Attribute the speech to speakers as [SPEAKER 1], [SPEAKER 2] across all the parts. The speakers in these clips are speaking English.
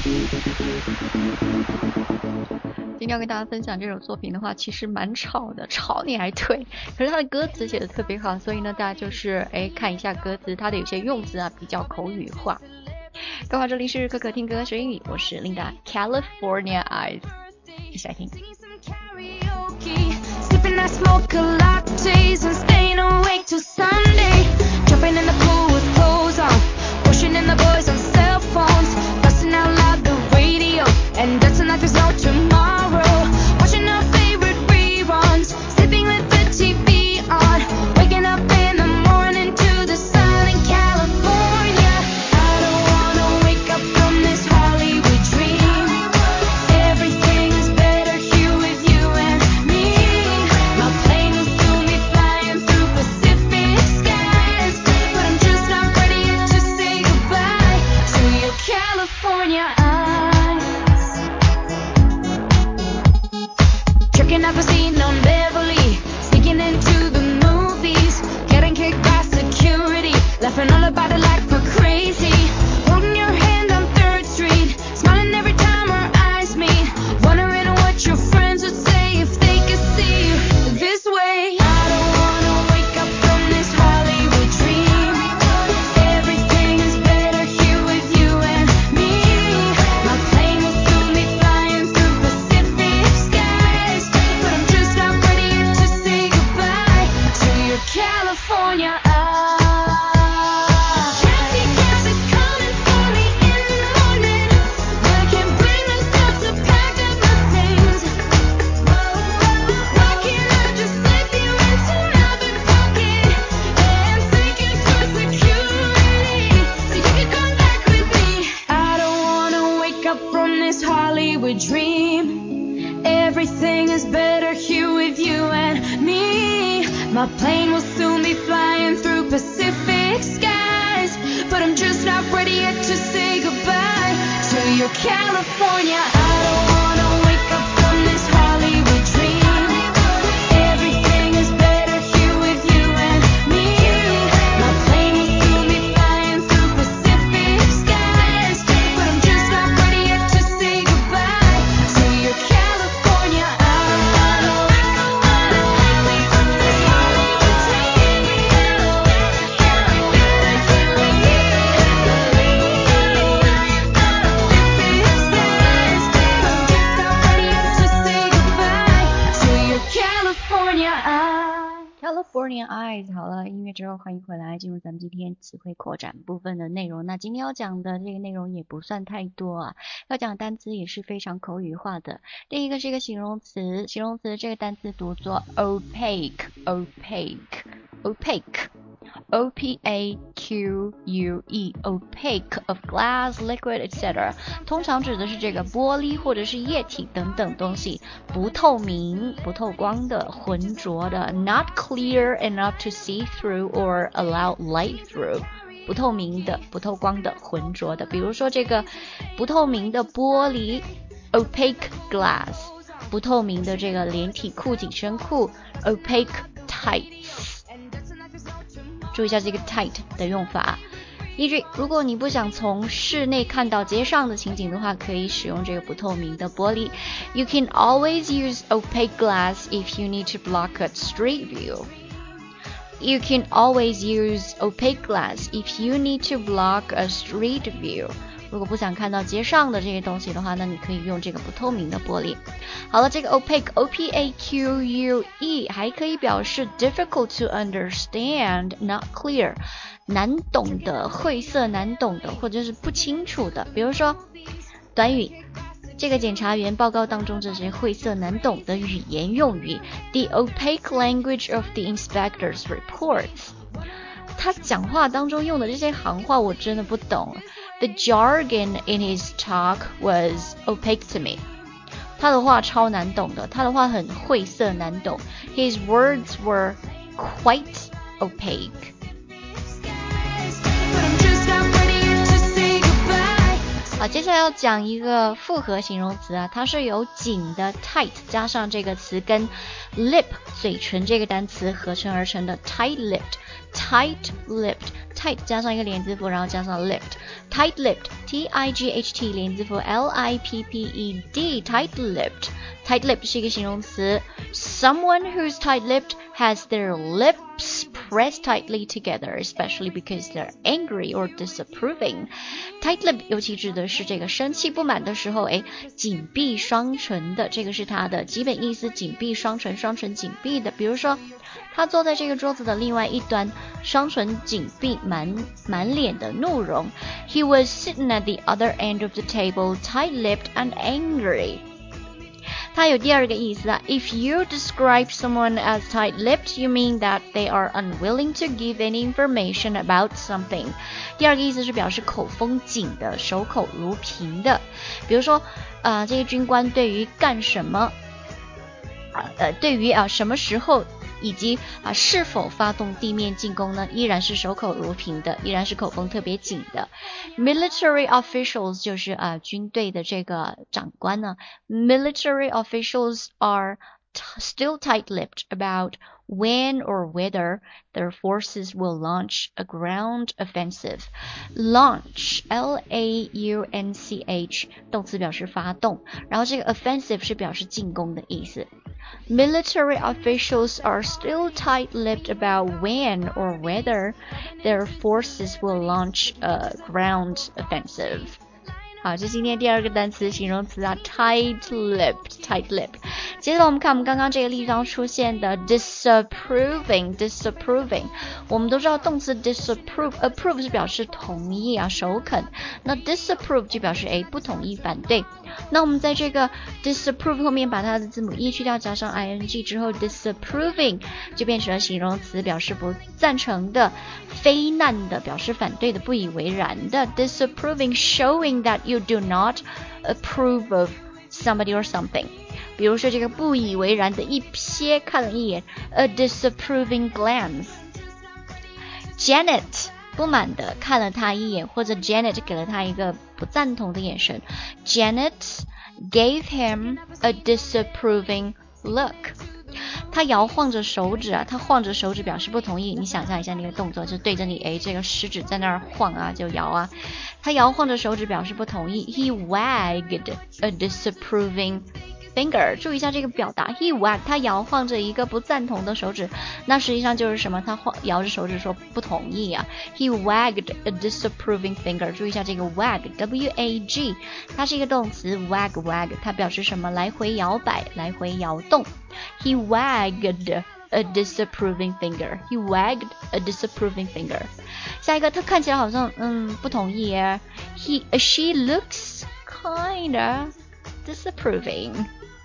[SPEAKER 1] 今天要跟大家分享这首作品的话，其实蛮吵的，吵你还对，可是它的歌词写的特别好，所以呢，大家就是看一下歌词，它的有些用词啊比较口语化。各位好，这里是可可听歌学英语，我是 Linda California Eyes， 一起来听。
[SPEAKER 2] Sipping that smoke lattes and staying awake till Sunday. Jumping in the pool with clothes on, pushing in the boys on cell phones, busting out loud the radio and dancing like there's no tomorrow. Watching our favorite reruns, sleeping with the TV on, waking up in the morning to the sun in California. I don't wanna wake up from this Hollywood dream. Everything is better here with you and me. My plane will soon be flying through Pacific skies, but I'm just not ready yet to say goodbye to your California eyes. Checking out the scene on Beverly, sneaking into the movies, getting kicked by security, laughing all about it like we're crazy. Holding your hand on 3rd Street, smiling every time our eyes meet, wondering what your friends would say if they could see you this way. I don't wanna wake up from this Hollywood dream. Everything is better here with you and me. My plane will soon be flying through Pacific skies, but I'm just not ready yet to say goodbye to your California eyes. Taxi cabs are coming for me in the morning, but I can't bring myself to pack up my things. Why can't I just slip you into my back pocket and sneak into security so you can come back with me? I don't wanna wake up from this Hollywood dream. Everything is better here with you and me. My plane will soon be flying through Pacific skies, but I'm just not ready yet to say goodbye to your California. I don't wanna wake up from this Hollywood dream. Everything is better here with you and me. My plane will soon be flying through Pacific skies, but I'm just not ready yet to say goodbye to your California. I don't wanna wake up from this Hollywood dream. Everything is better here with you
[SPEAKER 1] California Eyes。 好了，音乐之后欢迎回来，进入咱们今天词汇扩展部分的内容。那今天要讲的这个内容也不算太多啊，要讲的单词也是非常口语化的。第一个是一个形容词，形容词这个单词读作 opaque O-P-A-Q-U-E opaque of glass, liquid, etc. 通常指的是这个玻璃或者是液体等等东西，不透明、不透光的、浑浊的 not clear enough to see through or allow light through， 不透明的、不透光的、浑浊的。比如说这个不透明的玻璃 opaque glass， 不透明的这个连体裤、紧身裤 opaque tights。注意一下这个 tight 的用法。依据如果你不想从室内看到街上的情景的话，可以使用这个不透明的玻璃。You can always use opaque glass if you need to block a street view. You can always use opaque glass if you need to block a street view. 如果不想看到街上的这些东西的话，那你可以用这个不透明的玻璃。好了，这个 opaque O-P-A-Q-U-E 还可以表示 difficult to understand, not clear， 难懂的、晦涩难懂的，或者是不清楚的。比如说短语，这个检察员报告当中这些晦涩难懂的语言用语 The opaque language of the inspector's reports。 他讲话当中用的这些行话我真的不懂。The jargon in his talk was opaque to me. 他的话超难懂的，他的话很晦涩难懂。His words were quite opaque. 好，接下来要讲一个复合形容词啊，它是由紧的 tight 加上这个词根 lip 嘴唇这个单词合成而成的 tight lipped tight 加上一个连字符，然后加上 lipped，tight-lipped T-I-G-H-T 连字符 L-I-P-P-E-D tight-lipped tight-lipped 是一个形容词 Someone who's tight-lipped has their lips pressed tightly together, especially because they're angry or disapproving. Tight-lipped 尤其指的是这个生气不满的时候，紧闭双唇的，这个是它的基本意思，紧闭双唇，双唇紧闭的。比如说，他坐在这个桌子的另外一端，双唇紧闭，满脸的怒容。He was sitting at the other end of the table, tight-lipped and angry.它有第二个意思啊 If you describe someone as tight-lipped, you mean that they are unwilling to give any information about something. 第二个意思是表示口风紧的，守口如瓶的。比如说，这个军官对于干什么，对于什么时候以及是否发动地面进攻呢，依然是守口如瓶的，依然是口风特别紧的。Military officials 就是军队的这个长官呢。Military officials are still tight-lipped about when or whether their forces will launch a ground offensive. Launch, L-A-U-N-C-H 动词表示发动，然后这个 offensive 是表示进攻的意思。Military officials are still tight-lipped about when or whether their forces will launch a ground offensive. 好，这今天第二个单词形容词tight-lipped。接着我们看我们刚刚这个例章出现的 disapproving。我们都知道动词 disapprove，approve 是表示同意首肯，那 disapprove 就表示不同意反对。那我们在这个 disapprove 后面把它的字母 e 去掉，加上 ing 之后 disapproving 就变成了形容词，表示不赞成的、非难的，表示反对的、不以为然的。disapproving showing that you do not approve of somebody or something。比如说这个不以为然的一瞥，看了一眼 a disapproving glance。 Janet 不满的看了他一眼，或者 Janet 给了他一个不赞同的眼神。 Janet gave him a disapproving look。 他摇晃着手指他晃着手指表示不同意。你想象一下那个动作，就对着你这个食指在那儿晃就摇他摇晃着手指表示不同意。 He wagged a disapproving finger。 注意一下这个表达 He wagged 他摇晃着一个不赞同的手指，那实际上就是什么，他摇着手指说不同意He wagged a disapproving finger。 注意一下这个 wag W-A-G 它是一个动词 wag 它表示什么，来回摇摆，来回摇动。 He wagged a disapproving finger. He wagged a disapproving finger. 下一个他看起来好像不同意She looks kinda disapproving。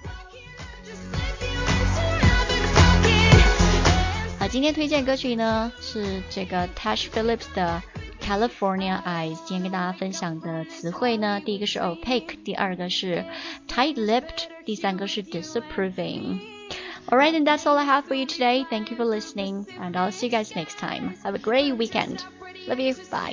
[SPEAKER 1] 今天推荐歌曲呢是这个 Tash Phillips 的 California Eyes。 今天跟大家分享的词汇呢，第一个是 opaque， 第二个是 tight-lipped， 第三个是 disapproving。 Alright, and that's all I have for you today. Thank you for listening, and I'll see you guys next time. Have a great weekend. Love you. Bye.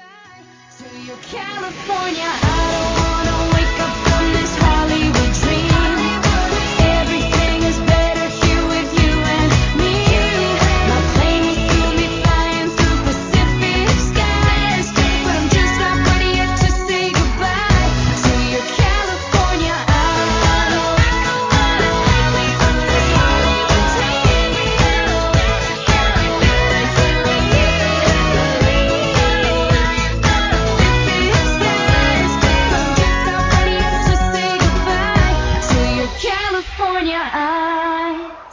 [SPEAKER 1] California, I don't wanna wake up from this Hollywood dream. Everything is better here with you and me. My plane will soon be flying through Pacific skies, but I'm just not ready yet to say goodbye to your California. I don't wanna wake up from this Hollywood dream. Everything is better here with you and me. California,